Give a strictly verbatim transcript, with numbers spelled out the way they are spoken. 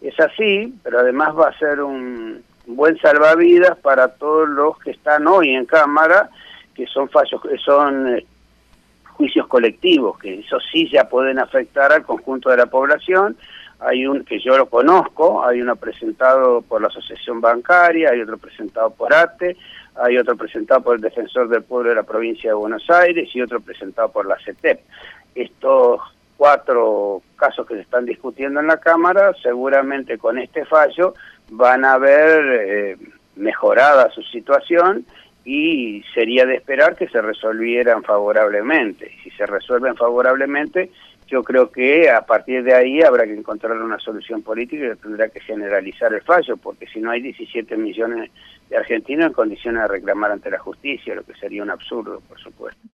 es así, pero además va a ser un buen salvavidas para todos los que están hoy en Cámara, que son fallos, que son eh, juicios colectivos, que eso sí ya pueden afectar al conjunto de la población. Hay un que yo lo conozco, hay uno presentado por la Asociación Bancaria, hay otro presentado por A T E, hay otro presentado por el Defensor del Pueblo de la Provincia de Buenos Aires y otro presentado por la C E T E P. Estos cuatro casos que se están discutiendo en la Cámara, seguramente con este fallo van a ver eh, mejorada su situación y sería de esperar que se resolvieran favorablemente. Si se resuelven favorablemente, yo creo que a partir de ahí habrá que encontrar una solución política y tendrá que generalizar el fallo, porque si no hay diecisiete millones de argentinos en condiciones de reclamar ante la justicia, lo que sería un absurdo, por supuesto.